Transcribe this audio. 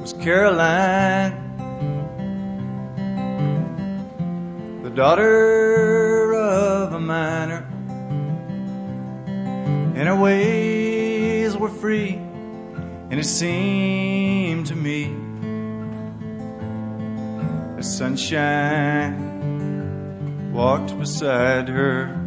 was Caroline, the daughter of a miner, and her ways were free, and it seemed to me as sunshine walked beside her.